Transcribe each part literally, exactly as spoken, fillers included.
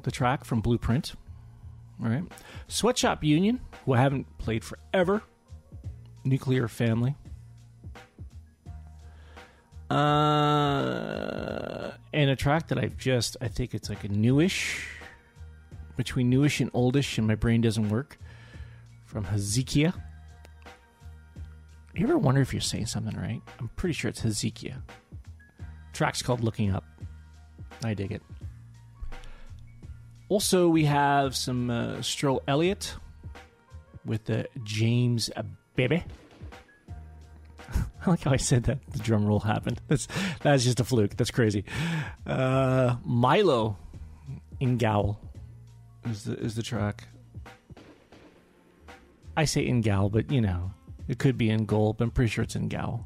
the track from Blueprint. All right. Sweatshop Union, who I haven't played forever. Nuclear Family. Uh, and a track that I've just, I think it's like a newish, between newish and oldish, and my brain doesn't work, from Hezekiah. You ever wonder if you're saying something right? I'm pretty sure it's Hezekiah. Track's called Looking Up. I dig it. Also, we have some uh, Stroll Elliott with the James Baby. I like how I said that. The drum roll happened. That's that's just a fluke. That's crazy. Uh, Milo Ingal is the is the track. I say Ingal, but you know, it could be in goal, but I'm pretty sure it's Ingal.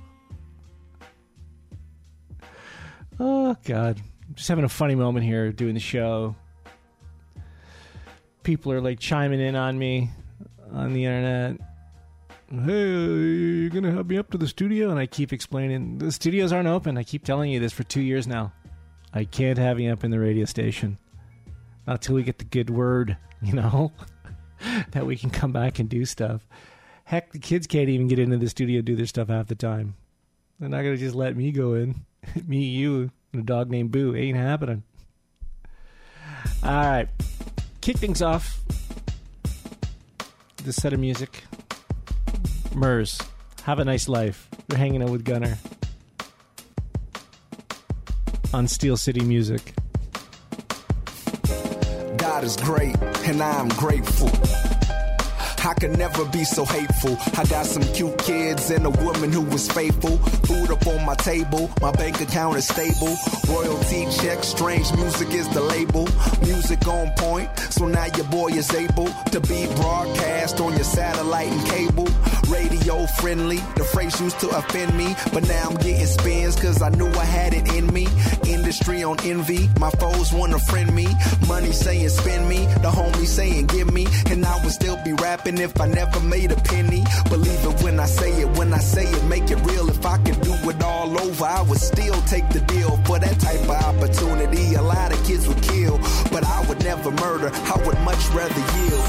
Oh God, I'm just having a funny moment here doing the show. People are like chiming in on me on the internet. Hey, you're going to help me up to the studio? And I keep explaining, the studios aren't open. I keep telling you this for two years now. I can't have you up in the radio station. Not until we get the good word, you know, that we can come back and do stuff. Heck, the kids can't even get into the studio and do their stuff half the time. They're not going to just let me go in. Me, you, and a dog named Boo. Ain't happening. All right. Kick things off. This set of music. Murs, Have a Nice Life. You're hanging out with Gunner on Steel City Music. God is great, and I'm grateful. I could never be so hateful. I got some cute kids and a woman who was faithful. Food up on my table, my bank account is stable. Royalty check, strange music is the label. Music on point, so now your boy is able to be broadcast on your satellite and cable. Radio friendly, the phrase used to offend me, but now I'm getting spins cause I knew I had it in me. Industry on envy, my foes wanna friend me. Money saying spend me, the homies saying give me, and I would still be rapping if I never made a penny. Believe it when I say it, when I say it, make it real. If I could do it all over, I would still take the deal. For that type of opportunity, a lot of kids would kill, but I would never murder, I would much rather yield.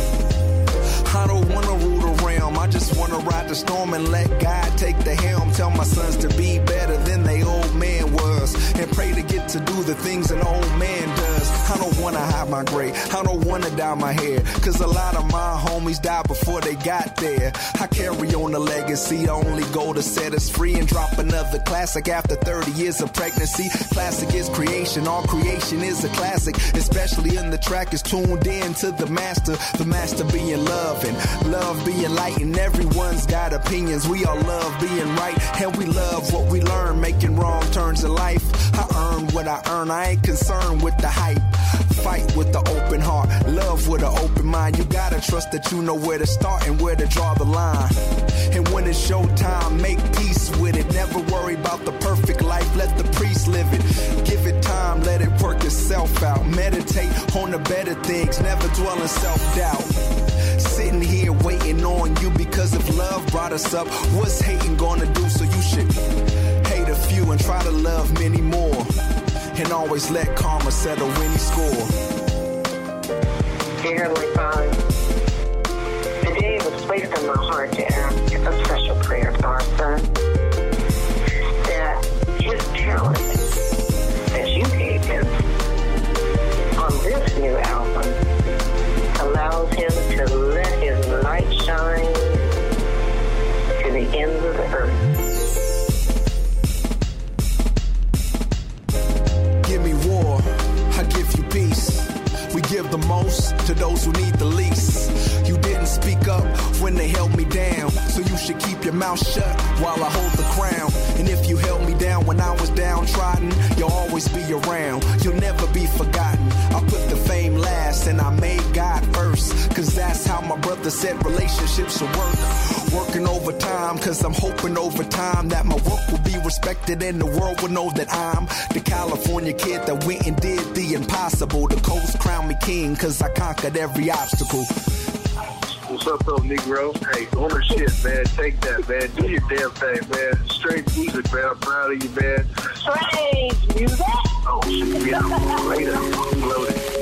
I don't wanna rule the realm, I just wanna ride the storm and let God take the helm. Tell my sons to be better than they old man was, and pray to get to do the things an old man does. I don't wanna hide my gray, I don't wanna dye my hair, cause a lot of my homies died before they got there. I carry on the legacy, the only goal to set us free and drop another classic after thirty years of pregnancy. Classic is creation, all creation is a classic, especially in the track is tuned in to the master. The master being love and love being light, and everyone's got opinions. We all love being right, and we love what we learn, making wrong turns in life. I earn what I earn, I ain't concerned with the hype. Fight with the open heart, love with an open mind. You gotta trust that you know where to start and where to draw the line. And when it's showtime, make peace with it. Never worry about the perfect life, let the priest live it. Give it time, let it work itself out. Meditate on the better things, never dwell in self-doubt. Sitting here waiting on you because if love brought us up, what's hating gonna do? So you should hate a few and try to love many more, and always let karma settle any score. Dear Heavenly Father, today it was placed in my heart to ask a special prayer for our son, that his talent that you gave him on this new album allows him to let his light shine to the ends of the earth. Give me war, I give you peace. We give the most to those who need the least. You didn't speak up when they held me down, so you should keep your mouth shut while I hold the crown. And if you held me down when I was downtrodden, you'll always be around, you'll never be forgotten. I put the fame last and I made God first, cause that's how my brother said relationships should work. Working overtime, cause I'm hoping over time that my work will be respected and the world will know that I'm the California kid that went and did the impossible. The coast crowned me king, cause I conquered every obstacle. What's up, though, Negro? Hey, ownership, man. Take that, man. Do your damn thing, man. Straight music, man. I'm proud of you, man. Strange music? Oh, shit. We out later. Loaded.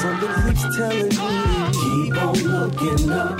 something keeps telling me, keep on looking up.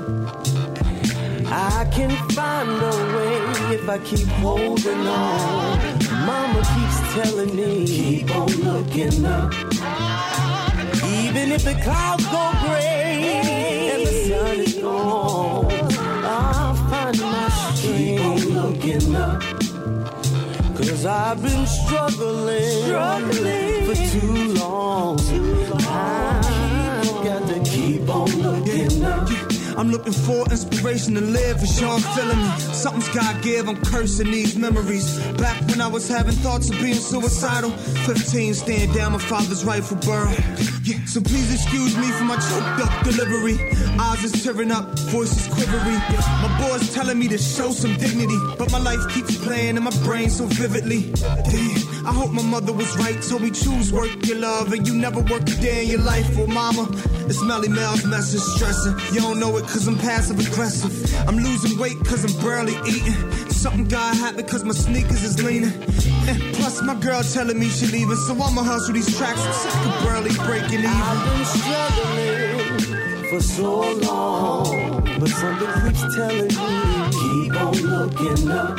I can find a way if I keep holding on. Mama keeps telling me, keep on looking up. Even if the clouds go gray and the sun is gone, I'll find my strength. Keep on looking up. Cause I've been struggling, struggling for too long. Too long. I've got to keep on looking up. I'm looking for inspiration to live, for sure I'm feeling me. Something's gotta give, I'm cursing these memories. Back when I was having thoughts of being suicidal. fifteen, staying down my father's rifle barrel. Yeah, so please excuse me for my choked up delivery. Eyes is tearing up, voices quivering. My boy's telling me to show some dignity, but my life keeps playing in my brain so vividly. Damn, I hope my mother was right, told me choose work your love, and you never work a day in your life. Well, mama, it's Melly Mel's message stressing. You don't know it cause I'm passive aggressive. I'm losing weight cause I'm barely eating. Something got happened cause my sneakers is leaning. And plus my girl telling me she leaving, so I'ma hustle these tracks so I can barely breaking even. I've been struggling for so long, but something keeps telling me, keep on looking up.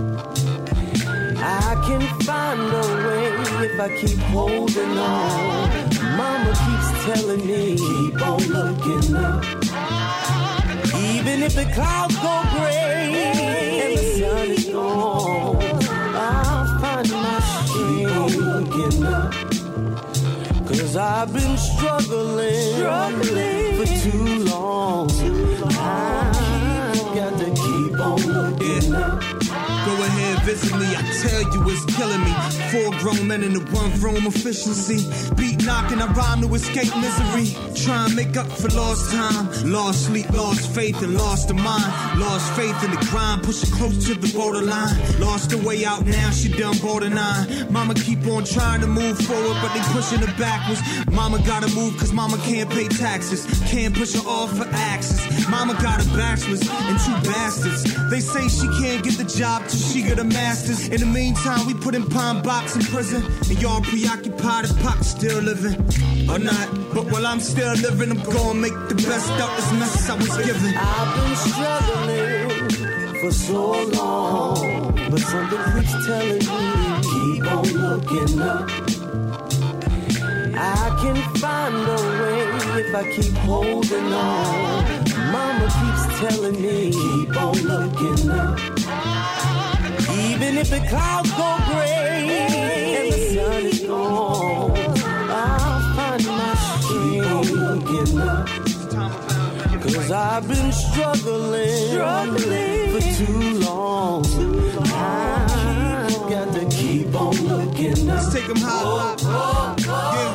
I can find a way if I keep holding on. Mama keeps telling me, keep on looking up. Even if the clouds go gray and the sun is gone, I'll find my strength looking up. Cause I've been struggling, struggling for too long. Too long. I've got to keep on looking up. Go ahead, visit me, I tell you it's killing me. Four grown men in the one room efficiency. Beat knocking, I rhyme to escape misery. Try and make up for lost time. Lost sleep, lost faith, and lost the mind. Lost faith in the grind, pushing close to the borderline. Lost the way out now, she done borderline. Mama keep on trying to move forward, but they pushing her backwards. Mama gotta move cause mama can't pay taxes. Can't push her off for axes. Mama got a bachelor's and two bastards. They say she can't get the job till she got a master's. In the meantime, we put in Pine Box in prison, and y'all preoccupied if Pac's still living or not. But while I'm still living, I'm gonna make the best out this mess I was given. I've been struggling for so long, but something keeps telling me, keep on looking up. I can find a way if I keep holding on. Mama keeps telling me, keep on looking up. Even if the clouds go gray and the sun is gone, I'll find my strength looking up. Cause I've been struggling, struggling for too long. I've got to keep on looking up. Let's take them high. Oh, oh, oh, yeah.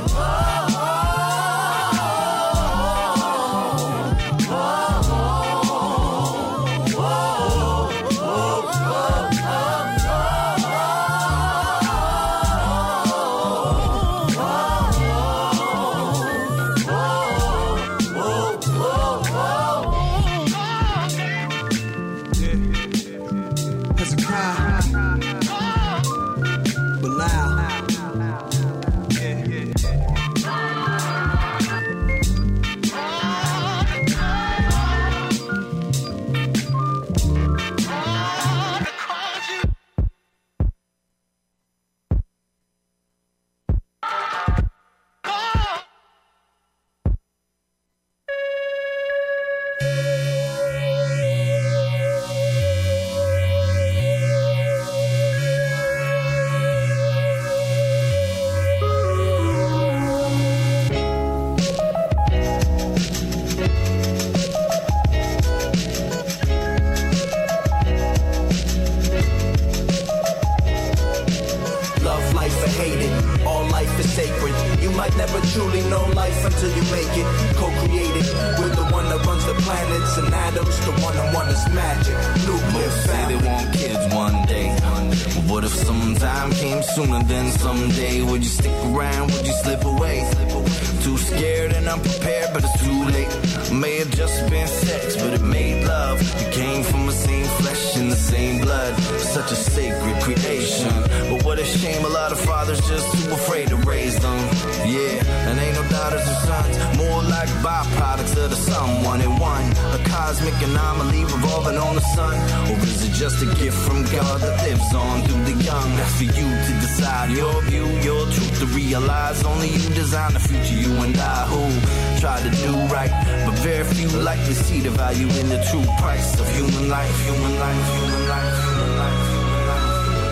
Yeah, and ain't no daughters or sons, more like byproducts of the someone and one. A cosmic anomaly revolving on the sun, or is it just a gift from God that lives on through the young? That's for you to decide. Your view, your truth to realize. Only you design the future, you and I, who try to do right, but very few likely see the value in the true price of human life, human life, human life, human life, human life, human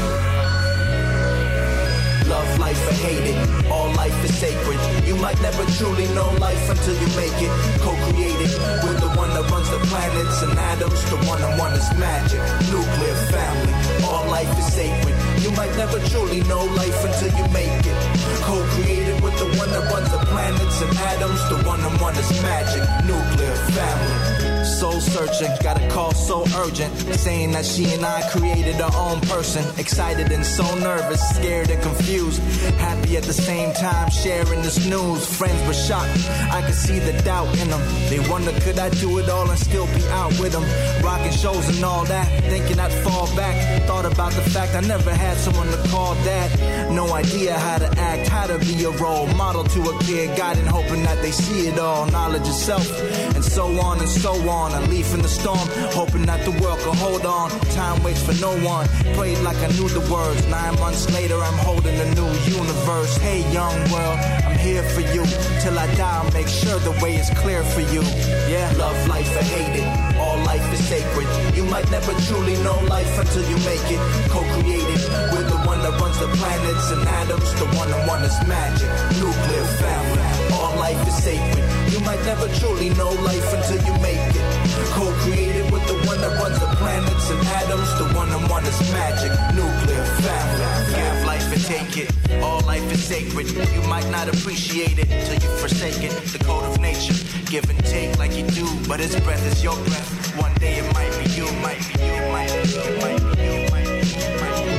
life. Love life or hate it, all life is sacred. You might never truly know life until you make it. Co-created with the one that runs the planets and atoms. The one and one is magic, nuclear family. All life is sacred. You might never truly know life until you make it. Co-created with the one that runs the planets and atoms. The one and one is magic, nuclear family. Soul searching, got a call so urgent, saying that she and I created our own person. Excited and so nervous, scared and confused, happy at the same time, sharing this news. Friends were shocked, I could see the doubt in them. They wonder, could I do it all and still be out with them? Rocking shows and all that, thinking I'd fall back. Thought about the fact I never had someone to call dad. No idea how to act, how to be a role model to a kid, guiding, hoping that they see it all. Knowledge of self, and so on and so on. A leaf in the storm, hoping that the world can hold on. Time waits for no one, prayed like I knew the words. Nine months later, I'm holding a new universe. Hey young world, I'm here for you. Till I die, I'll make sure the way is clear for you. Yeah, love life or hate it, all life is sacred. You might never truly know life until you make it. Co-created with the one that runs the planets and atoms. The one and one is magic, nuclear family. All life is sacred. You might never truly know life until you make it. Co-created with the one that runs the planets and atoms. The one and one is magic, nuclear family. Give life and take it, all life is sacred. You might not appreciate it till you forsake it. The code of nature, give and take like you do, but its breath is your breath. One day it might be you, might be you, might be you, might be you, might be you, might be you, might be you.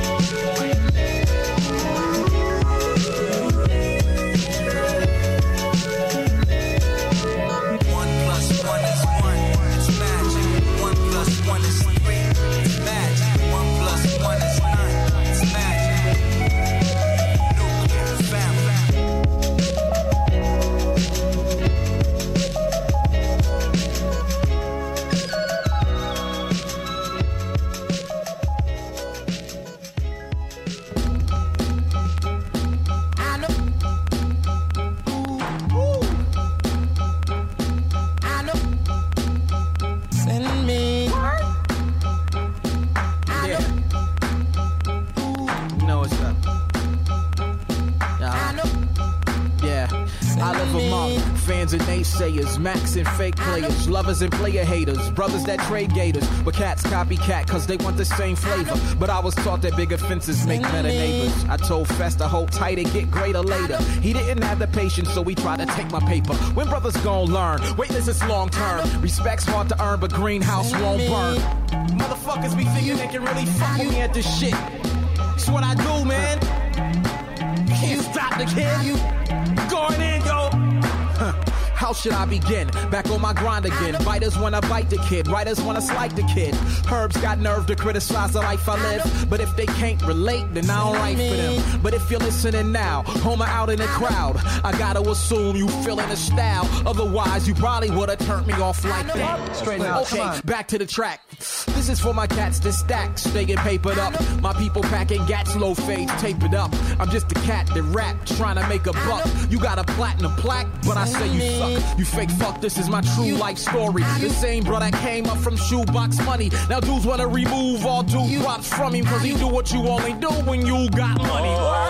Naysayers, max and fake players, lovers and player haters, brothers that trade gators, but cats copycat cause they want the same flavor. But I was taught that big offenses make better neighbors. I told Fest to hold tight and get greater later. He didn't have the patience, so he tried to take my paper. When brothers gon' learn? Wait, this is long term. Respect's hard to earn, but greenhouse won't burn. Motherfuckers be thinking they can really fuck with me at this shit. It's what I do, man. Can't stop the kid. Going in, yo. Huh. How should I begin? Back on my grind again. Biters wanna bite the kid, writers wanna slight the kid. Herbs got nerve to criticize the life I live, but if they can't relate, then I don't write for them. But if you're listening now, home or out in the crowd, I gotta assume you feeling the style. Otherwise, you probably would've turned me off like that. Straight up. Okay, back to the track. This is for my cats that stack, staying papered up. My people packing gats, low fades, tape it up. I'm just a cat that rap, trying to make a buck. You got a platinum plaque, but I say you suck. You fake fuck, this is my true life story. The same bro that came up from shoebox money. Now dudes wanna remove all due props from him, cause he do what you only do when you got money.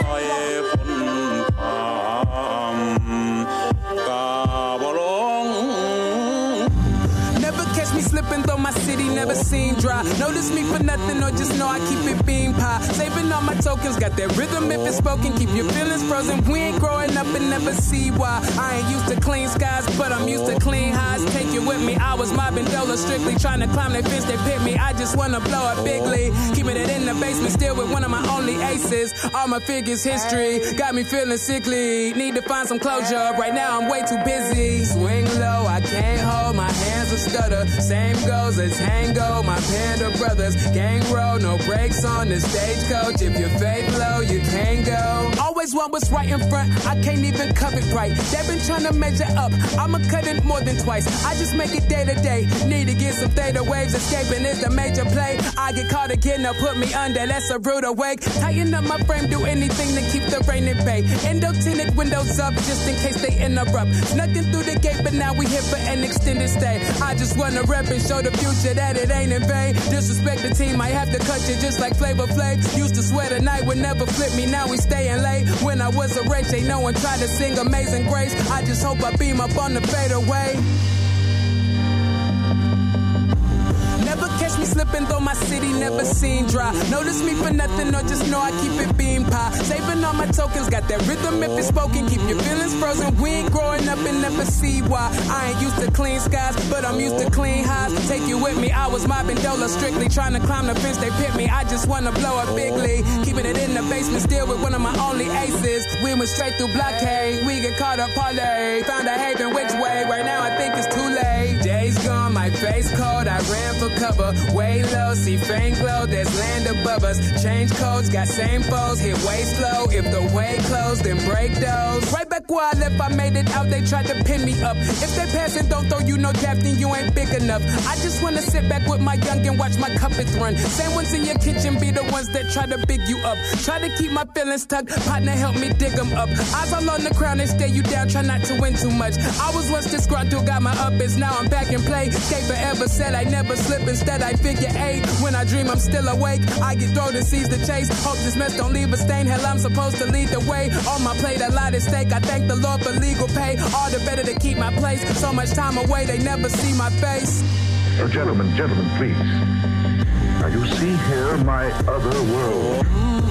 Never catch me slipping though my city never seem dry. Notice me for nothing or just know I keep it bean pie. Saving all my tokens, got that rhythm if it's spoken. Keep your feelings frozen. We ain't growing up and never see why. I ain't used to clean skies, but I'm used to clean highs. Take it with me. I was mobbing Dola strictly trying to climb that fence. They pit me. I just want wanna blow up bigly. Keeping it in the basement still with one of my only aces. All my figures history got me feeling sickly. Need to find some closure. Right now I'm way too busy. Swing low, I can't hold. My hands will stutter. Same goes as Tango. My Panda brothers. Gang roll, no brakes on the stagecoach. If you're fake low, you can't go. Always want what's right in front. I can't even cover it right. They've been trying to measure up. I'ma cut it more than twice. I just make it day to day. Need to get some theta waves. Escaping is the major play. I get caught again, now put me under. That's a rude awake. Tighten up my frame, do anything to keep the rain at bay. Endo tinted windows up just in case they interrupt. Snucking through the gate, but now we here for an extended stay. I just wanna rep and show the future that it ain't in vain. Disrespect the team, I have to cut you just like Flavor Flav. Used to swear the night would never flip me, now we staying late. When I was a rage, ain't no one tried to sing Amazing Grace. I just hope I beam up on the fadeaway. Never catch me slipping though my city never seen dry. Notice me for nothing or just know I keep it bean pie. Saving all my tokens, got that rhythm if it's spoken. Keep your feelings frozen. We ain't growing up and never see why. I ain't used to clean skies, but I'm used to clean highs. Take you with me, I was mobbing Dola strictly. Trying to climb the fence, they pit me. I just wanna blow up bigly. Keeping it in the basement still with one of my only aces. We went straight through blockade. We get caught up parlay. Found a haven which way? Right now I think it's too late. Days gone, my face cold. I ran for cover. Way low, see fame glow. There's land above us. Change codes, got same foes. Hit way slow. If the way closed, then break those. Right back where I left, I made it out. They tried to pin me up. If they pass and don't throw you no dap, then you ain't big enough. I just wanna sit back with my young and watch my cupboards run. Same ones in your kitchen be the ones that try to big you up. Try to keep my feelings tucked. Partner, help me dig them up. Eyes all on the crown and stay you down. Try not to win too much. I was once disgruntled, got my uppers. Now I'm back in play. Skate forever, said I never slip. Instead, I figure eight. When I dream, I'm still awake. I get thrown and seize the chase. Hope this mess don't leave a stain. Hell, I'm supposed to lead the way. On my plate, a lot at stake. I thank the Lord for legal pay. All the better to keep my place. So much time away, they never see my face. Oh, gentlemen, gentlemen, please. Now you see here my other world.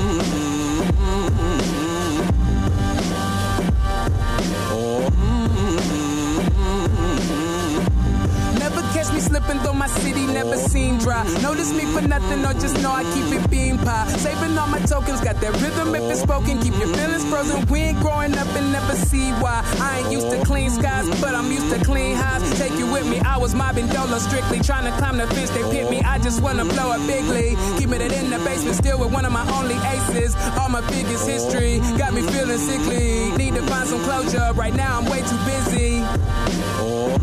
Never catch me slipping though my city never seen dry. Notice me for nothing or just know I keep it bean pie. Saving all my tokens, got that rhythm if it's spoken. Keep your feelings frozen. We ain't growing up and never see why. I ain't used to clean skies, but I'm used to clean highs. Take you with me, I was mobbing Dola strictly. Trying to climb the fence, they pit me. I just wanna blow up bigly. Keeping it in the basement still with one of my only aces. All my figures history got me feeling sickly. Need to find some closure. Right now I'm way too busy. Oh.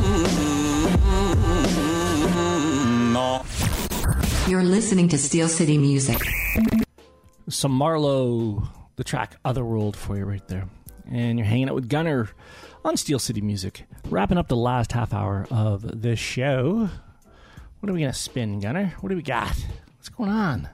No. You're listening to Steel City Music. Some Marlowe, the track Otherworld for you right there. And you're hanging out with Gunner on Steel City Music. Wrapping up the last half hour of this show. What are we going to spin, Gunner? What do we got? What's going on?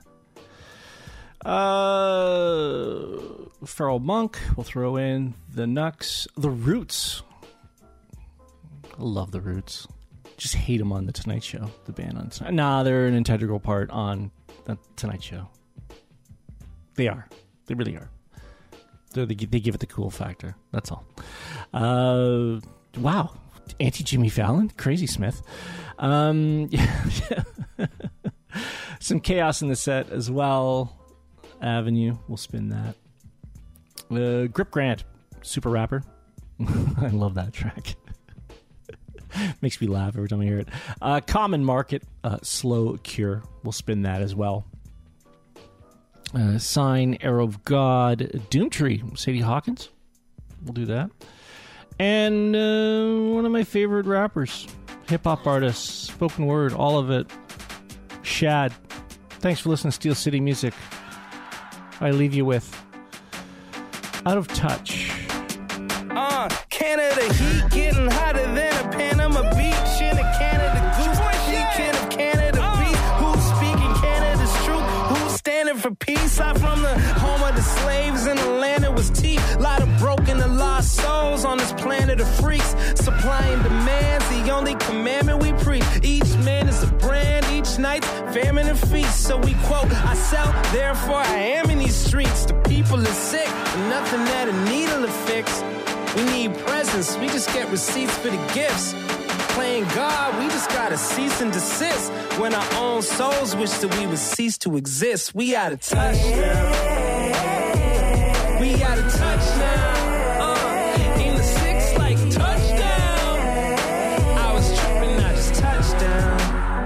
Uh, Feral Monk. We'll throw in the Nux. The Roots. I love the Roots. Just hate them on the Tonight Show, the band on Tonight. Nah, they're an integral part on the Tonight Show. They are. They really are. They're the, they give it the cool factor. That's all. Uh, wow. Anti-Jimmy Fallon? Crazy Smith. Um, yeah. Some Chaos in the set as well. Avenue. We'll spin that. Uh, Grip Grant. Super rapper. I love that track. Makes me laugh every time I hear it. Uh, Common Market, uh, Slow Cure. We'll spin that as well. Uh, Sign, Arrow of God, Doomtree, Sadie Hawkins. We'll do that. And uh, one of my favorite rappers, hip-hop artists, spoken word, all of it. Shad. Thanks for listening to Steel City Music. I leave you with Out of Touch. Uh, Canada heat getting hotter than a Panama beach in a Canada goose. Weekend of Canada beast. Who's speaking Canada's truth? Who's standing for peace? I'm from the home of the slaves in the land that was teeth. Lot of broken and lost souls on this planet of freaks. Supply and demand's the only commandment we preach. Each man is a brand, each night's famine and feast. So we quote, I sell, therefore I am in these streets. The people are sick, and nothing that a needle will fix. We need presents, we just get receipts for the gifts. playing God, we just gotta cease and desist. When our own souls wish that we would cease to exist. We out of touch now. We out of touch now. Uh, in the six like touchdown. I was tripping, I just touchdown.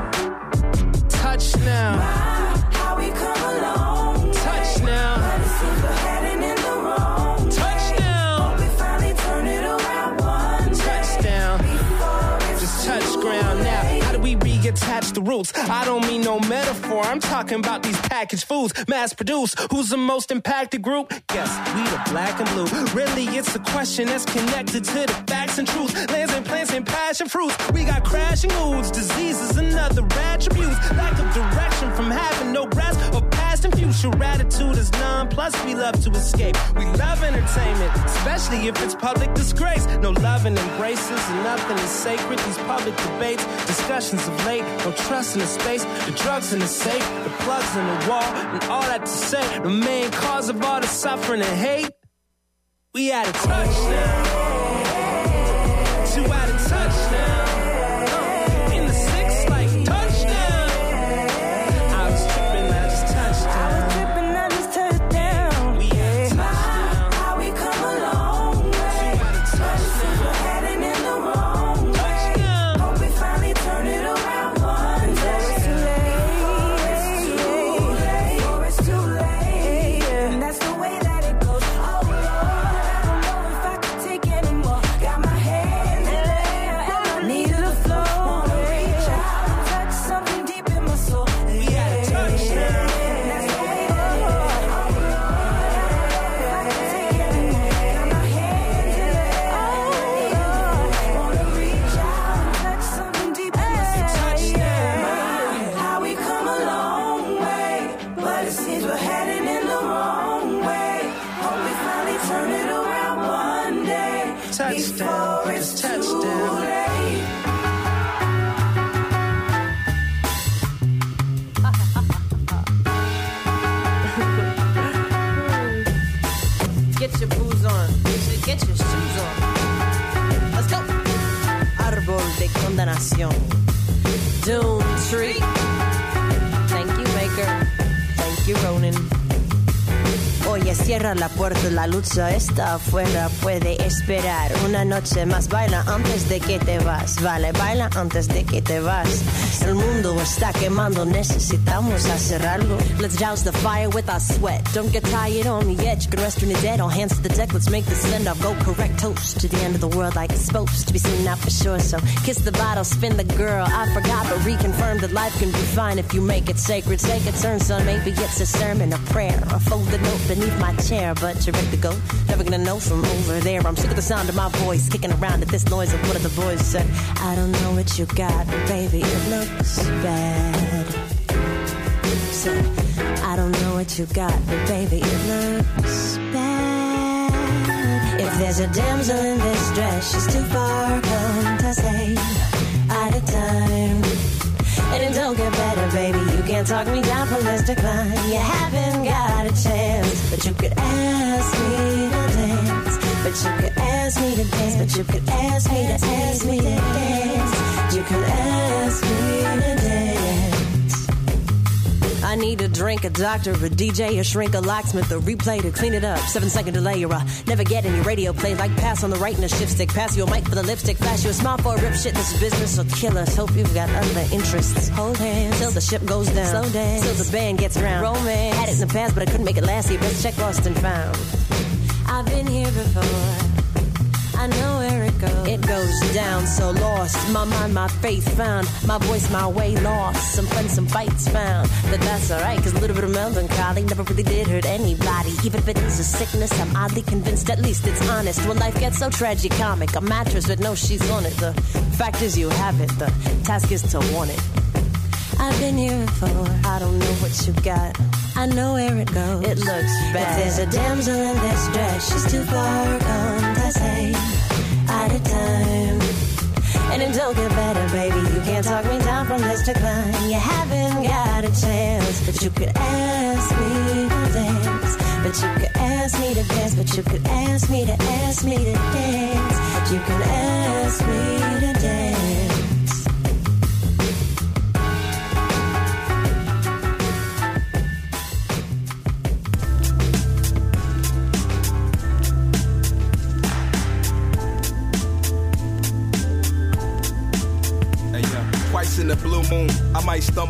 Touch now. How we come along. Touch now. But it seems we're heading in the wrong Touchdown. way. Hope we finally turn it around one day. Touchdown. Before it's Just touch too ground now. late. How do we reattach the roots? I don't mean no metaphor. I'm talking about these packaged foods, mass produced. Who's the most impacted group? Yes, we the black and blue. Really, it's a question that's connected to the facts and truths. Lands and plants and passion fruits. We got crashing moods, diseases, and other attributes. Lack of direction from having no grasp of past and future. Attitude is none. Plus, we love to escape. We love entertainment, especially if it's public disgrace. No love and embraces, and nothing is sacred. These public debates, discussions of late. No trust in the space, the drugs in the safe, the plugs in the wall, and all that to say. The main cause of all the suffering and hate. We out of touch now. Too out of touch now. Uh, in the six like touchdown. I was tripping, I just touched down. I was tripping, I just touched down. We out of touch now. How we come a long way. Too out of touch But it seems we're heading in the wrong way. Touchdown. Hope we finally turn it around one day. It's too late. Before it's too late. And that's the way that it goes. Oh Lord, I don't know if I can take anymore. Got my hands in the air and my knees to the floor. Wanna reach out and touch something deep in my soul. We out of touch now. That's the way that it goes. Oh Lord, I don't know if I can take anymore. Got my hands in the air and my knees to the floor. Wanna reach out and touch something deep in my soul. How we come a long way, but it seems we're heading in the wrong way. Hope we finally turn it around one day. Touchdown. Before it's Just too touchdown. late. Get your booze on. Get your, get your shoes on. Let's go. Árbol de condenación. Doom tree. Thank you, Maker. Thank you, Ronan. Oye, cierra la puerta, la lucha está afuera, puede esperar una noche más. Baila antes de que te vas, vale, baila antes de que te vas. El mundo está quemando, necesitamos hacer algo. Let's douse the fire with our sweat. Don't get tired on the edge, you can rest when you're dead. All hands to the deck, let's make the send off. Go correct toast to the end of the world like it's supposed to be seen out for sure. So kiss the bottle, spin the girl. I forgot, but reconfirm that life can be fine if you make it sacred. Take a turn, son, maybe it's a sermon, a prayer, a folded note beneath my chair. But you're ready to go, never gonna know from over there. I'm sick of the sound of my voice kicking around at this noise of what of the boys said. I don't know what you got, but baby, it looks bad. Said, I don't know what you got, but baby, it looks bad. If there's a damsel in distress, she's too far gone to save out of time. And it don't get better, baby. You can't talk me down from this decline. You haven't got a chance, but you could ask me to dance. But you could ask me to dance. But you could ask me to ask me to dance. You could ask me to dance. I need a drink, a doctor, a D J, a shrink, a locksmith, a replay to clean it up. Seven second delay, or I never get any radio play. Like pass on the right and a shift stick. Pass you a mic for the lipstick. Flash you a smile for a rip shit. This business will kill us. Hope you've got other interests. Hold hands till the ship goes down. Slow dance till the band gets around. Romance had it in the past, but I couldn't make it last year. Best check lost and found. I've been here before. I know where it goes. It goes down so lost. My mind, my faith found. My voice, my way lost. Some friends, some fights found. But that's alright, cause a little bit of melancholy never really did hurt anybody. Even if it is a sickness, I'm oddly convinced at least it's honest. When life gets so tragicomic, a mattress with no sheets on it. The fact is you have it, the task is to want it. I've been here before. I don't know what you got. I know where it goes. It looks bad. If there's a damsel in distress, she's too far gone to save out of time. And it don't get better, baby. You can't talk me down from this decline. You haven't got a chance, but you could ask me to dance. But you could ask me to dance. But you could ask me to ask me to dance. But you could ask me to dance.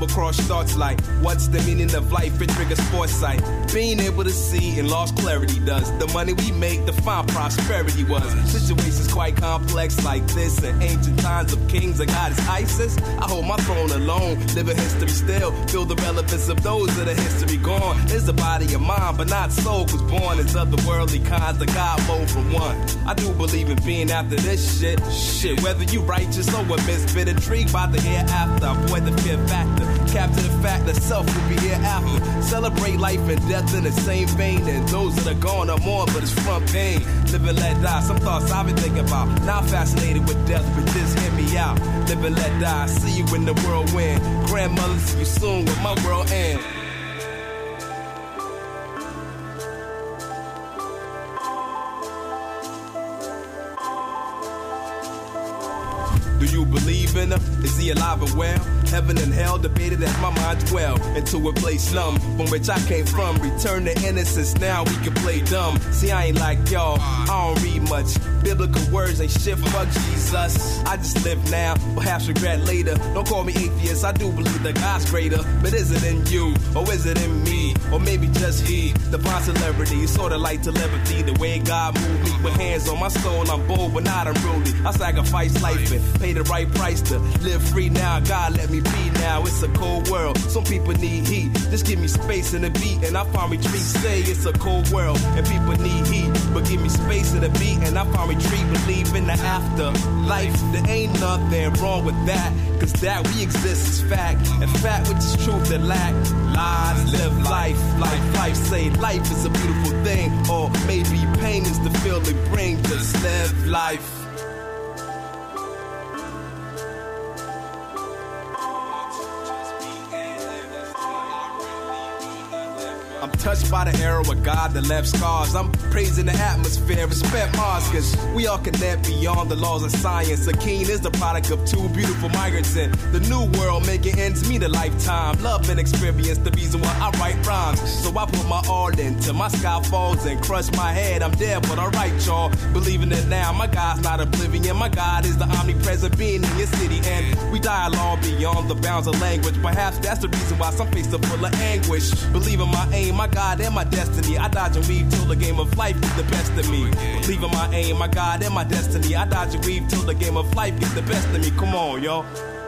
stumble across thoughts like, what's the meaning of life? It triggers foresight. Being able to see and lost clarity does. The money we make define prosperity was. Situations quite complex like this. In ancient times of kings, a goddess Isis. I hold my throne alone, live in history still. Feel the relevance of those that are history gone. There's a body and mind, but not soul. Was born as otherworldly kinds of God mode from one. I do believe in being after this shit. Shit, whether you righteous or a misfit, intrigued by the hereafter. Avoid the fear factor. Capture the fact that self will be hereafter. Celebrate life and death in the same vein. And those that are gone are more, but it's from pain. Live and let die. Some thoughts I've been thinking about. Not fascinated with death, but just hear me out. Live and let die. See you in the whirlwind. Grandmother, see you soon when my world ends. Do you believe in him? Is he alive and well? Heaven and hell debated as my mind dwell into a place numb from which I came from. Return to innocence, now we can play dumb. See, I ain't like y'all, I don't read much. Biblical words ain't shit, fuck Jesus. I just live now, perhaps regret later. Don't call me atheist, I do believe that God's greater. But is it in you, or is it in me? Or maybe just he, divine celebrity. Sorta like telepathy, the way God moved me. With hands on my soul, I'm bold but not unruly. I sacrifice life and pay the right price to live free now. God let me be now, it's a cold world. Some people need heat, just give me space and a beat and I find retreat. Say it's a cold world and people need heat, but give me space and a beat and I find retreat. Believe in the afterlife, there ain't nothing wrong with that, cause that we exist is fact, and fact which is truth that lack lies. Live life, life, life. Say life is a beautiful thing, or maybe pain is the feel it brings. Just live life. I'm touched by the arrow of God that left scars. I'm praising the atmosphere, respect Mars, cause we all connect beyond the laws of science. A king is the product of two beautiful migrants in the new world, making ends meet a lifetime. Love and experience, the reason why I write rhymes. So I put my all into my sky falls and crush my head. I'm dead, but alright, y'all. Believing it now, my God's not oblivion. My God is the omnipresent being in your city, and we dialogue beyond the bounds of language. Perhaps that's the reason why some faces are full of anguish. Believe in my aim, my God and my destiny. I dodge and weave till the game of life gets the best of me. Believe in my aim, my God and my destiny. I dodge and weave till the game of life gets the best of me. Come on, y'all.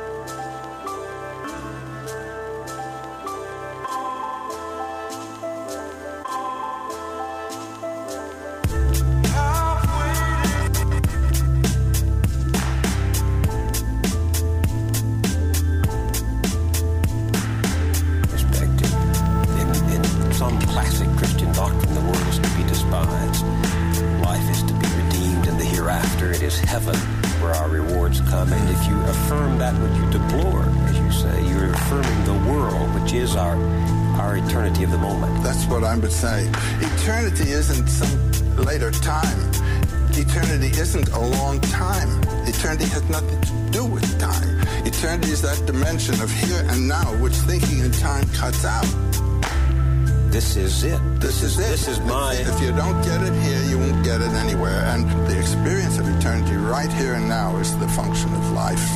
Say eternity isn't some later time. Eternity isn't a long time. Eternity has nothing to do with time. Eternity is that dimension of here and now, which thinking in time cuts out. This is it. This, this is, is it. This is my. If you don't get it here, you won't get it anywhere. And the experience of eternity right here and now is the function of life.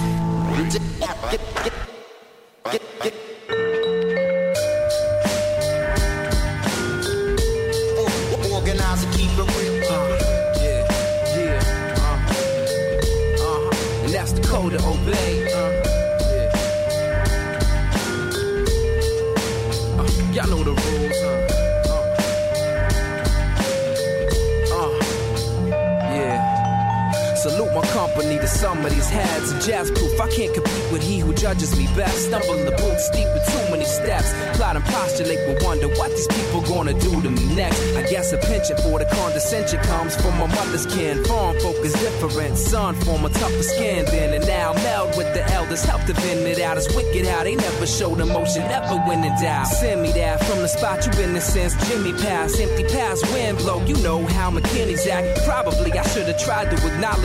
I can't compete with he who judges me best. Stumble in the booth steep with too many steps. Plot and postulate but wonder what these people gonna do to me next. I guess a penchant for the condescension comes from my mother's kin. Farm folk is different. Son form a tougher skin then and now. Meld with the elders, help to vent it out. It's wicked how they never showed emotion, never when in doubt. Send me that from the spot you been in since Jimmy passed. Empty past wind blow, you know how McKinney's act. Probably I should have tried to acknowledge you properly.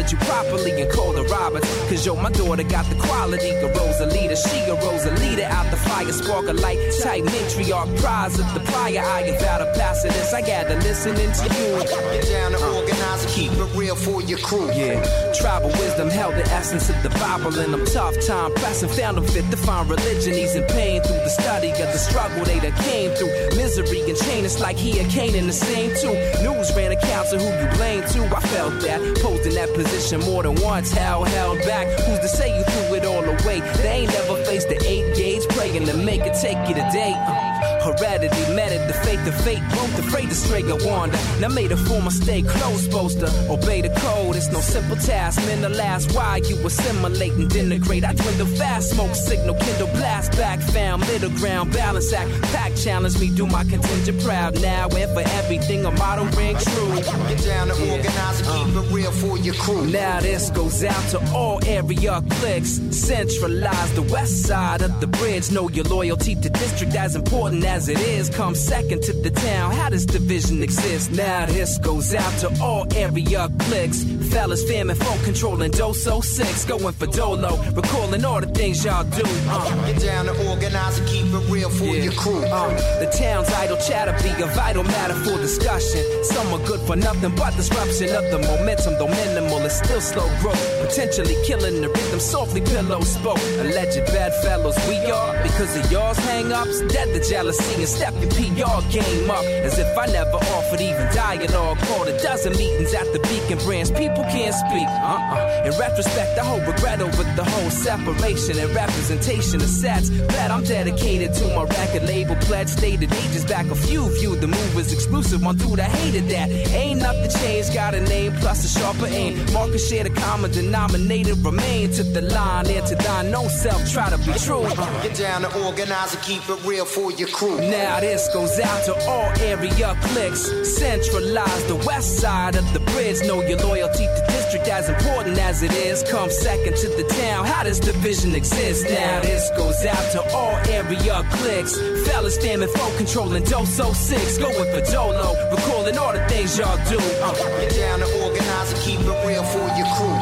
properly and called her Roberts. Cause yo, my daughter got the quality of Rosalita. She a Rosalita out the fire, spark a light type matriarch prize of the prior. I about to pass it this. I gather listening to you. Get down to organize and keep it real for your crew. Yeah, tribal wisdom held the essence of the Bible in them tough time pressing. Found them fit to find religion, ease in pain through the study of the struggle they done came through. Misery and chain, it's like he and Cain in the same too. News ran accounts of who you blame to. I felt that, posed in that position more than once. Hell held back. Who's to say you threw it all away? They ain't never faced the eight gauge, praying to make it take you today. Uh. Heredity met it, the faith of fate, both afraid to stray or wander. Now made a former stay close, supposed to obey the code. It's no simple task, man, the last why you assimilate and denigrate. I dwindle fast, smoke signal, kindle blast back, found middle ground, balance act, pack challenge me, do my contingent proud now. And for everything, a model ring true. Get down to Yeah. organize and keep it real for your crew. Now this goes out to all area cliques. Centralize the west side of the bridge. Know your loyalty to district as important as it is. Come second to the town. How does division exist? Now this goes out to all area cliques. Fellas, famine, folk controlling Doso six. Going for Dolo, recalling all the things y'all do. Uh. Get down to organize and keep it real for Yeah. your crew. Uh, the town's idle chatter be a vital matter for discussion. Some are good for nothing but disruption of the momentum, though minimal, it's still slow growth. Potentially killing the rhythm, softly pillow spoke. Alleged bedfellows we are, because of y'all's hang-ups. Dead the jealousy and step your P R game up. As if I never offered even dialogue. Called a dozen meetings at the Beacon branch, people can't speak. Uh-uh. In retrospect, I hold regret over the whole separation and representation of sets. Glad I'm dedicated to my record label pledge. Stated ages back, a few viewed the move as exclusive. One dude I hated that. Ain't nothing changed, got a name plus a sharper aim. Marcus share the common denominator, remain to the line, there to thine no self, try to be true. Uh. Get down to organize and keep it real for your crew. Now this goes out to all area cliques. Centralize the west side of the bridge. Know your loyalty to district as important as it is. Come second to the town. How does division exist? Now this goes out to all area cliques. Fellas, famine, folk controlling Doso six. Going for Dolo, recalling all the things y'all do. Uh. Get down to organize and keep it real for your crew.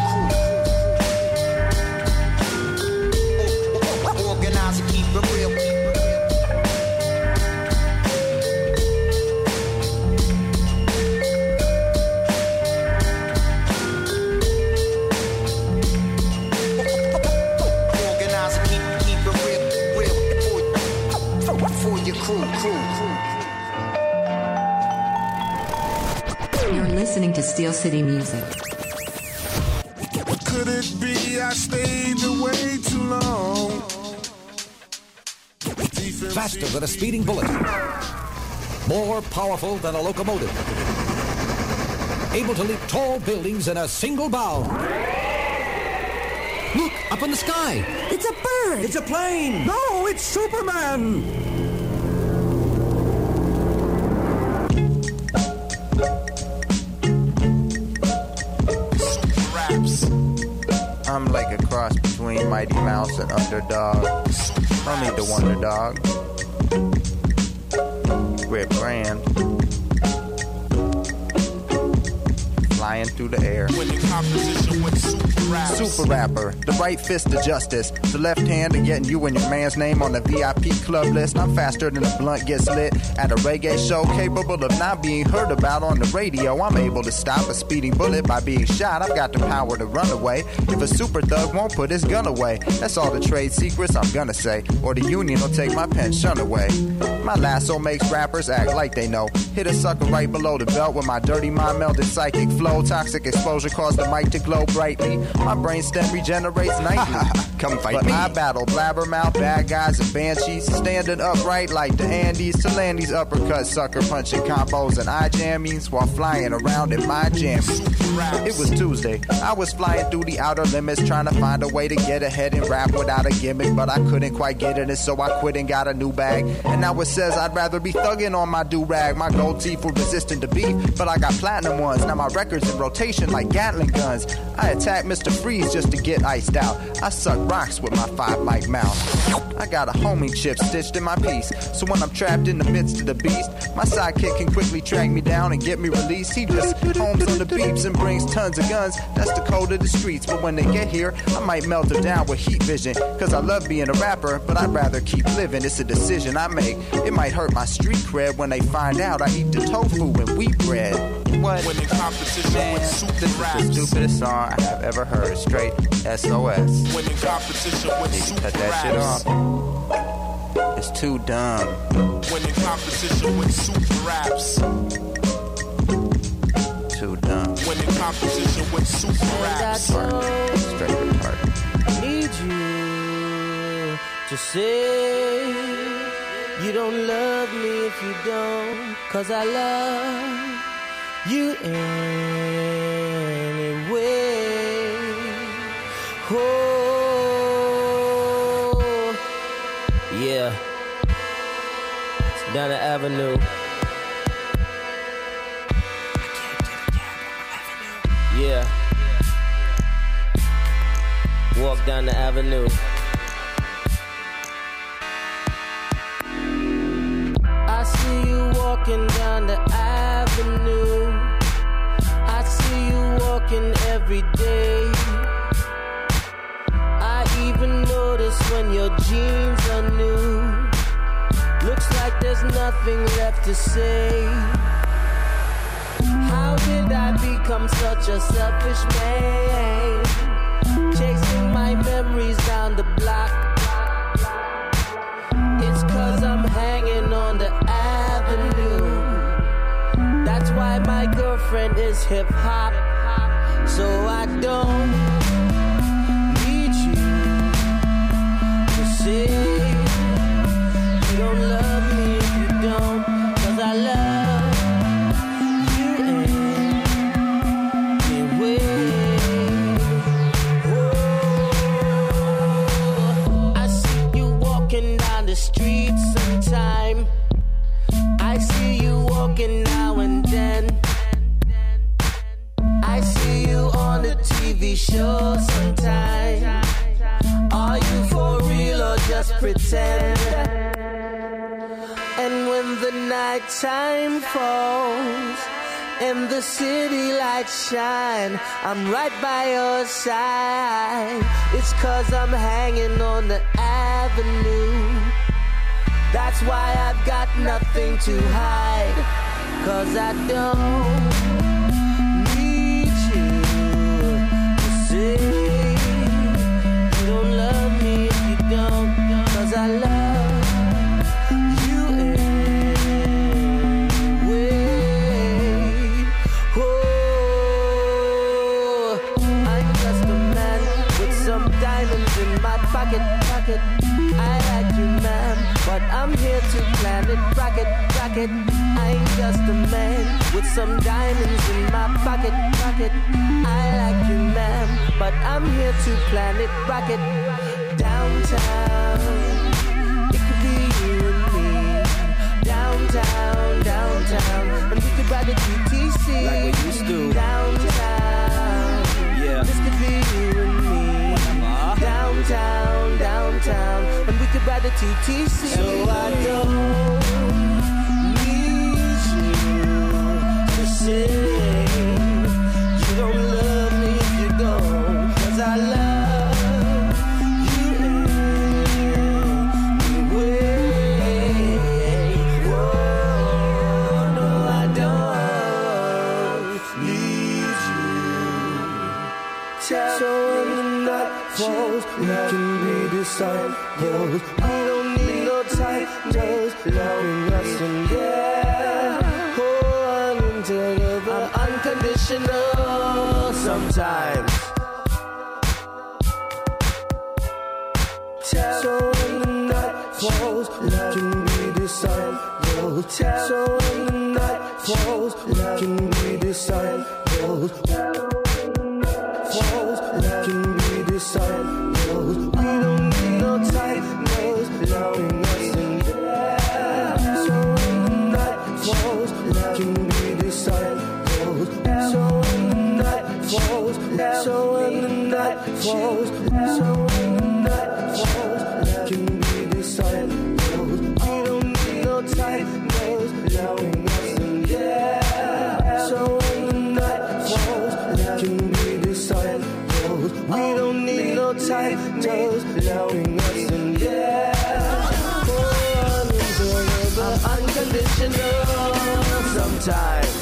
Organize and keep it real. Organize and keep, keep it real, real for, for your crew, crew, crew. You're listening to Steel City Music. Could it be I stayed away too long? Faster than a speeding bullet. More powerful than a locomotive. Able to leap tall buildings in a single bound. Look, up in the sky. It's a bird! It's a plane. No, it's Superman! I'm like a cross between Mighty Mouse and Underdog. I need the Wonder Dog. Rip Grand. Flying through the air. Super rapper, the right fist of justice. The left hand of getting you and your man's name on the V I P club list. I'm faster than a blunt gets lit at a reggae show, capable of not being heard about on the radio. I'm able to stop a speeding bullet by being shot. I've got the power to run away if a super thug won't put his gun away. That's all the trade secrets I'm gonna say, or the union will take my pension away. My lasso makes rappers act like they know. Hit a sucker right below the belt with my dirty mind melded psychic flow. Toxic exposure caused the mic to glow brightly. My brainstem regenerates nightly. Come fight but me. I battle blabbermouth, bad guys, and banshees. Standing upright like the Andes. To land these uppercuts, sucker punching combos and eye jammies while flying around in my jammies. It was Tuesday. I was flying through the outer limits, trying to find a way to get ahead and rap without a gimmick. But I couldn't quite get it, and so I quit and got a new bag. And now it says I'd rather be thugging on my do-rag. My gold teeth were resistant to beef, but I got platinum ones. Now my records in rotation like Gatling guns. I attacked Mister Freeze just to get iced out. I suck rocks with my five mic mouth. I got a homing chip stitched in my piece, so when I'm trapped in the midst of the beast, my sidekick can quickly track me down and get me released. He just homes on the beeps and brings tons of guns. That's the code of the streets, but when they get here, I might melt her down with heat vision. Cause I love being a rapper, but I'd rather keep living. It's a decision I make. It might hurt my street cred when they find out I eat the tofu and wheat bread. What? When in competition Man, with super this raps. is the stupidest song I have ever heard. Straight S O S. When in competition with Need to super cut that shit raps. off. It's too dumb. When in competition with super raps. Too dumb. When in competition with super raps. Straight retarded. Need you to say you don't love me if you don't, cause I love you anyway. Oh, yeah. It's down the avenue. Yeah. Walk down the avenue. I see you walking down the avenue. I see you walking every day. I even notice when your jeans are new. Looks like there's nothing left to say. How did I become such a selfish man? Chasing my memories down the block. It's cause I'm hanging on the avenue. That's why my girlfriend is hip hop. So I don't need you to say you don't love me if you don't, cause I love you anyway. Oh, I see you walking down the street sometime. I see you walking now and then. I see you on the T V show sometime. Are you for real or just pretend? And when the nighttime falls and the city lights shine, I'm right by your side. It's cause I'm hanging on the avenue. That's why I've got nothing to hide. Cause I don't need you to say you don't love me if you don't. Cause I love you anyway. Oh, I'm just a man with some diamonds in my pocket, pocket. I like you, ma'am, but I'm here to plan it, rocket, rocket. I'm just a man with some diamonds in my pocket, pocket. I like you, ma'am, but I'm here to plan it, rocket. Downtown, it could be you and me. Downtown, downtown, and we could ride the G T C like we used to. Downtown, yeah, this could be you and me. Downtown, downtown, and we could ride the T T C. So I don't need you to say you don't love me if you don't, cause I love you anyway. Whoa, no, I don't need you. So when the night falls, we can be disciples. We don't need no titles, loving us in there. Oh, until I'm unconditional sometimes. So when the night falls, we can be disciples. So when the night falls, we can be disciples. Falls, we can be disciples. We don't need no titles, loving us in there. So when the night falls, we can be disciples. So when the night falls, so when the night falls, so when the night loving us, and yeah. So when the night falls, we can be disciples. We don't need no titles, loving us, and yeah. Oh, I'm unconditional sometimes.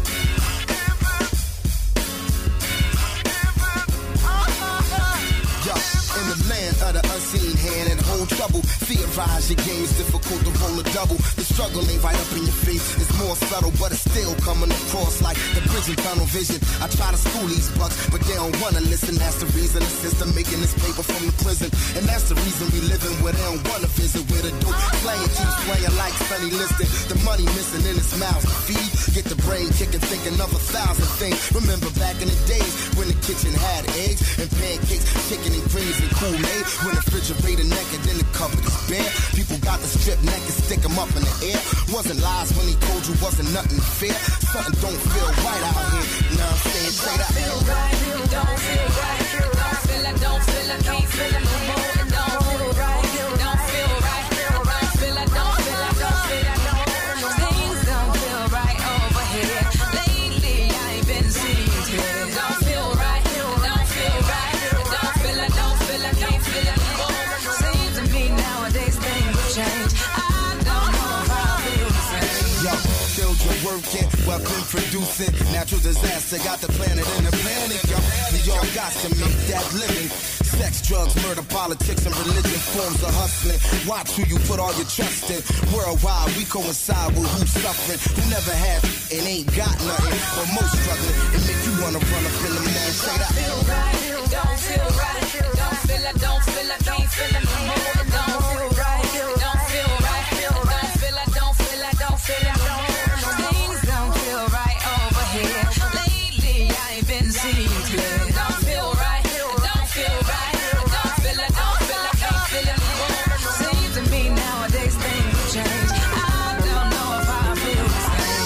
In the land of the unseen hand and hold trouble. Theorize your game's difficult to roll a double. The struggle ain't right up in your face. It's more subtle, but it's still coming across like the prison tunnel vision. I try to school these bucks, but they don't wanna listen. That's the reason the system making this paper from the prison. And that's the reason we living where they don't wanna visit. Where the dope playing keeps playing like Sonny Liston. The money missing in his mouth to feed. Get the brain kicking, thinking of a thousand things. Remember back in the days when the kitchen had eggs and pancakes, chicken and greens and Kool-Aid. When the refrigerator naked, then the cupboard is bare. People got the strip naked, stick them up in the air. Wasn't lies when he told you wasn't nothing fair. Something don't feel right out here. Now I'm saying straight out. Don't feel right, it don't feel right. Don't feel it, don't feel it, can't feel it no more. It don't feel right, don't feel right. Don't feel it, don't feel it, don't feel it no more. Things don't feel right over here. Lately I ain't been seen clear. Don't feel right, don't feel right. Don't feel it, don't feel it, can't feel it no more. Seems to me nowadays things will change. I don't know if I feel the same. Yo, children working, weapon producing. Natural disaster got the planet in the panic. Yo, we all got to make that living. Sex, drugs, murder, politics, and religion forms of hustling. Watch who you put all your trust in. Worldwide, we coincide with who's suffering. Who never had and ain't got nothing. But most struggling, it make you wanna run up in the man. Say that. Don't feel right, don't feel right. Don't feel it, don't feel it, can't feel it no more. It don't feel right, don't feel right. Don't feel it, don't feel it, don't feel it no more. Things don't feel right over here. Lately I ain't been seen clear. Don't feel right, don't feel right. Don't feel it, don't feel it, can't feel it no more. Seems to me nowadays things will change. I don't know if I feel the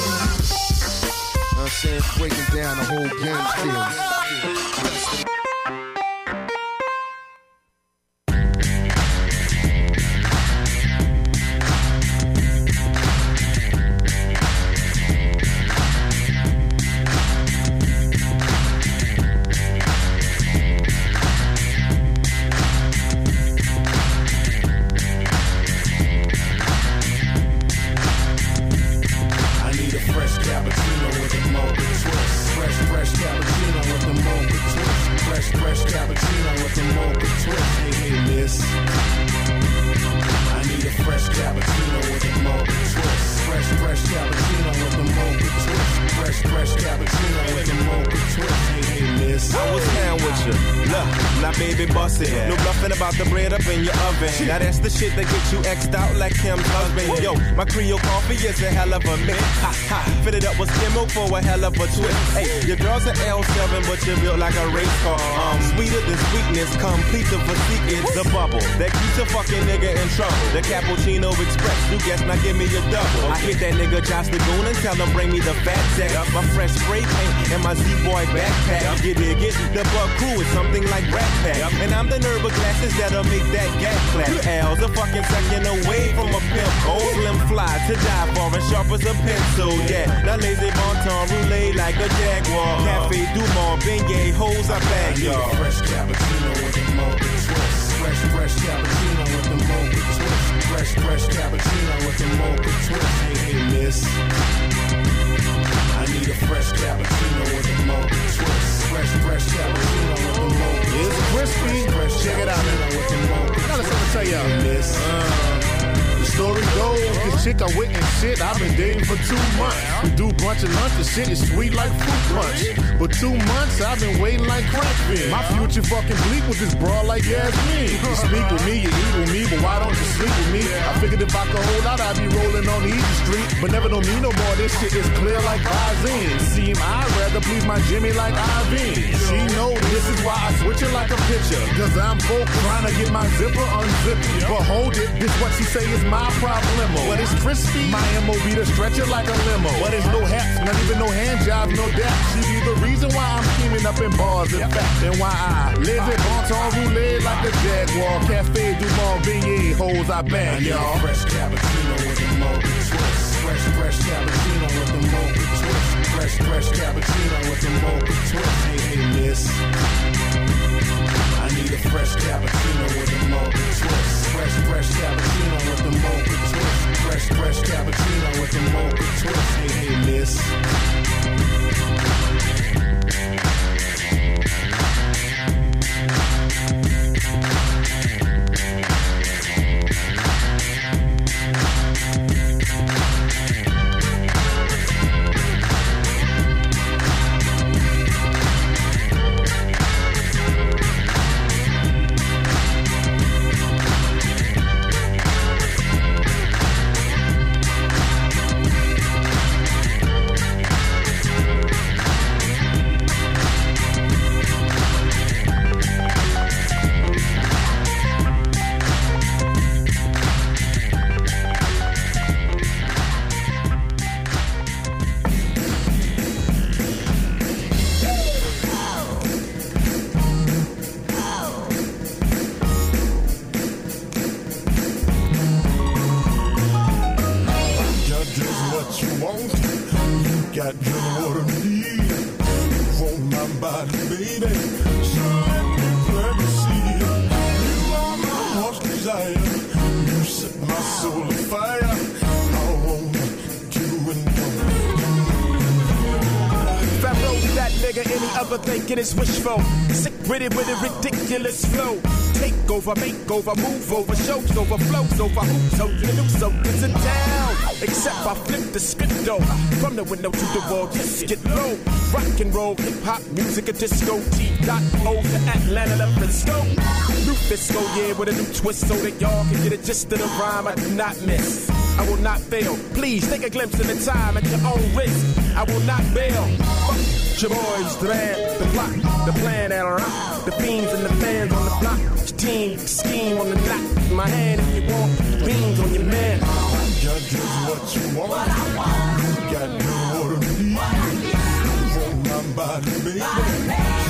same. I'm saying breaking down the whole game theory. Now that's the shit that gets you X'd out like Kim's husband. Yo, my Creole coffee is a hell of a mix. Ha ha, fit it up with skim milk for a hell of a twist. Hey, your girl's an L seven, but you're built like a race car. Um, sweeter than sweetness, complete the physique. It's the bubble that keeps a fucking nigga in trouble. The Cappuccino Express, you guess, now give me your double. I hit that nigga Josh Lagoon and tell him bring me the fat sack. My fresh spray paint and my Z-Boy backpack. You dig it? The Buck Crew is something like Rat Pack. And I'm the nerd with glasses that'll make that gap clap. L's a fucking second away from a pimp. Old slim fly to die for and sharp as a pencil. Yeah, now lazy bon ton roulette like a Jaguar. Cafe Du Monde, beignet, hoes I bag y'all. Fresh cappuccino with the mocha twist. Fresh, fresh cappuccino with the mocha twist. Fresh, fresh cappuccino with the mocha twist. Hey, hey, miss. I need a fresh cappuccino with the mocha twist. Fresh, fresh cappuccino with the mocha. It's crispy. Fresh, check it out. With the mocha. I got something to tell y'all. Miss. Uh, the story goes, this chick I went and shit, I've been dating for two months. We do brunch and lunch, the shit is sweet like fruit punch. For two months, I've been waiting like crack fin. My future fucking bleak with this broad like Yasmin. You speak with me, you eat with me, but why don't you sleep with me? I figured if I could hold out, I'd be rolling on the easy street. But never know me no more, this shit is clear like Visine. See him, I'd rather please my Jimmy like Ivy. She know this is why I switch it like a pitcher. Cause I'm focused trying to get my zipper unzipped. But hold it, this what she say is my problem. But it's crispy, my M O B to stretch it like a limo. But it's no hats, not even no hand jobs, no doubt. She be the reason why I'm scheming up in bars, in fact. And why I live in bon ton roulette like a Jaguar. Cafe Du Monde, beignet, hoes I bang, y'all. Fresh cappuccino with the mocha twist. Fresh, fresh cappuccino. this. It's wishful, sick with it with a ridiculous flow. Take over, make over, move over, shows over, flows over, hoops over, the new soakers in town. Except I flip the script though, from the window to the wall, just get low. Rock and roll, hip hop, music, a disco, T dot O to Atlanta, the Frisco. New Fisco, yeah, with a new twist so that y'all can get a gist of the rhyme I do not miss. I will not fail. Please take a glimpse of the time at your own risk. I will not bail. Fuck your boys, the man, the block, the plan, and rock. The fiends and the fans on the block. Your team, scheme on the knock. My hand if you want. Beans on your man. Got just what you want. What I want. Got good what I need. What I need. You want my body, baby. My baby.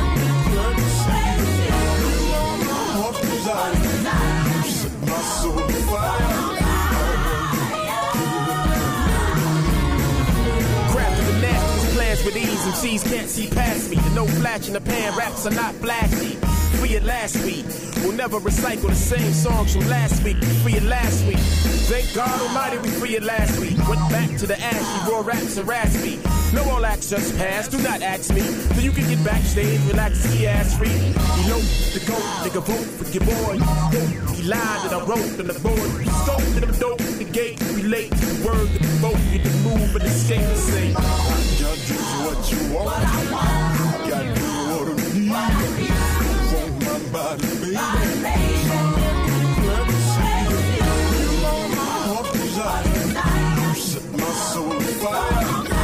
Let me see you. You want my heart's desire. You set my soul afire. With ease, M Cs can't see past me. The no flash in the pan raps are not flashy. Free it last week. We'll never recycle the same songs from last week. We free it last week. Thank God Almighty we free it last week. Went back to the ashy raw raps and raspy. No all access pass, do not ask me. So you can get backstage, relax, see ass free. Elope the goat, nigga vote for your boy. He lied that I wrote on the board. Scope to them dope, the gate, relate to the word, the vote, get the move and escape and say. Got just what you want. What I want. Got good what I need. What I need. Want my body, baby. My baby. Let me see you. You want my heart's desire. You set my soul afire.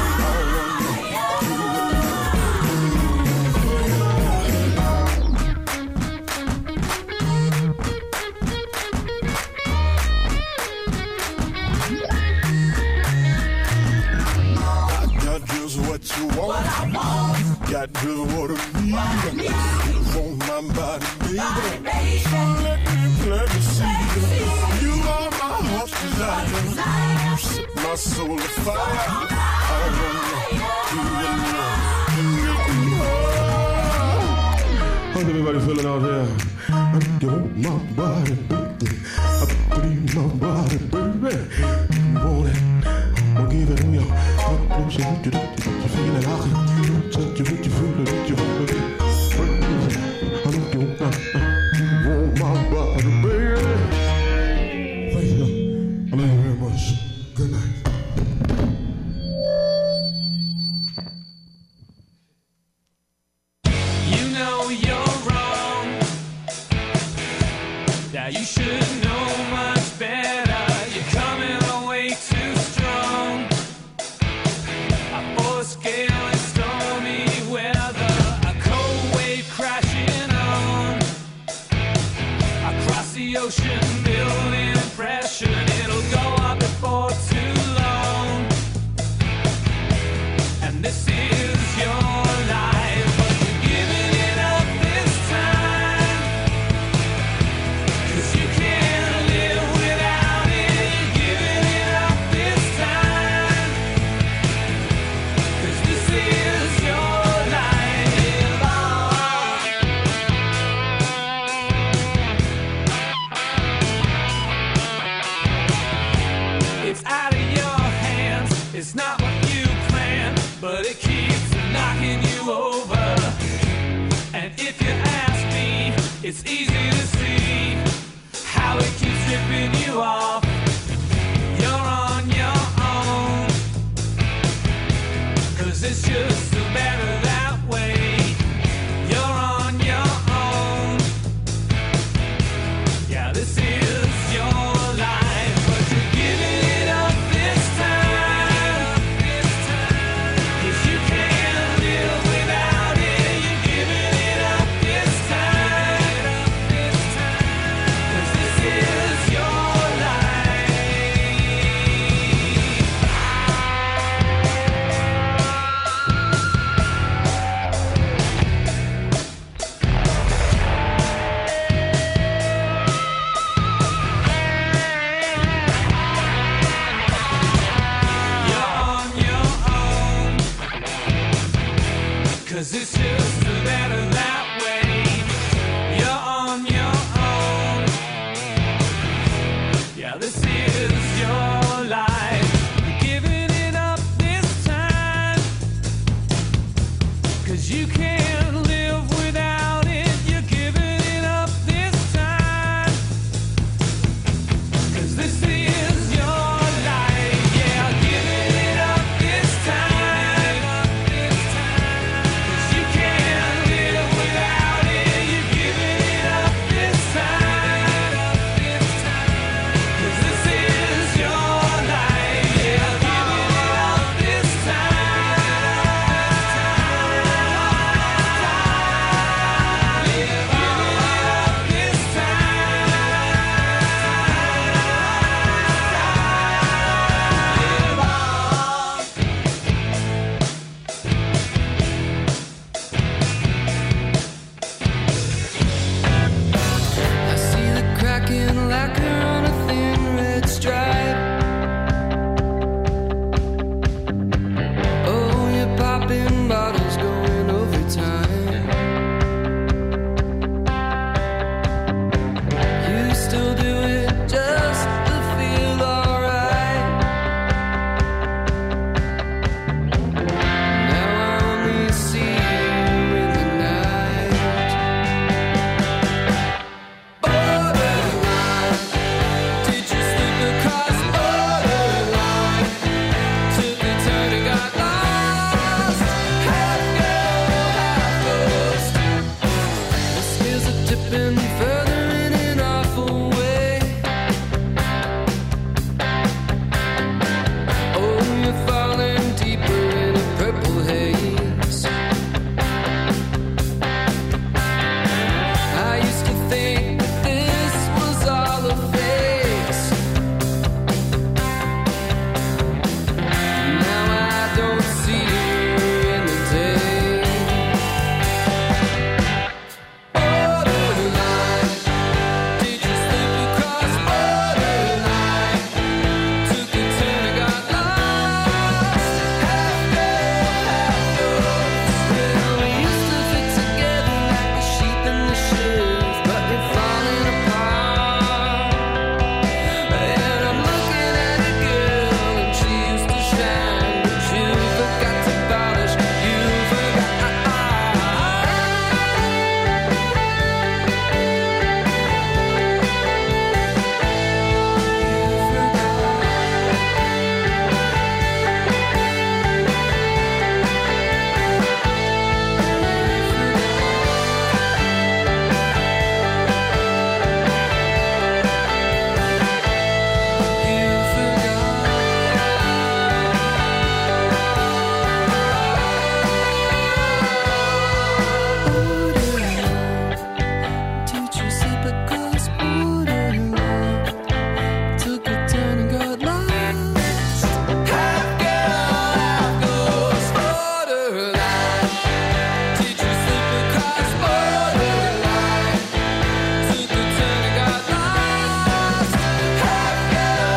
You want. What I want. Got good what I need. What I need. You want my body, baby. My baby. So let me, let me see you. You are my heart's desire. You set my soul afire. I want you. How's everybody feeling out there? I want my body, baby. I need my body, baby. You want it? I'll give it to you. Up close and you feel it out. Touch you with your foot, with your foot. I don't give a want my body, baby. Thank you. I love you very much. Good night. You know you're wrong. Now you should know much better. You're coming away too strong. A four-scale and stormy weather, a cold wave crashing on across the ocean, building impression. It'll go up before too long. And this is your life, but you're giving it up this time. 'Cause you can't live without it. You're giving it up this time. 'Cause this is your life. It's out of your hands. It's not what you but it keeps knocking you over. And if you ask me, it's easy to see how it keeps ripping you off. You're on your own, 'cause it's just better that way. You're on your own. Yeah, this is your life, but you're giving it up this time. 'Cause you can't live without it. You're giving it up this time. 'Cause this is your You're on your own, 'cause it's just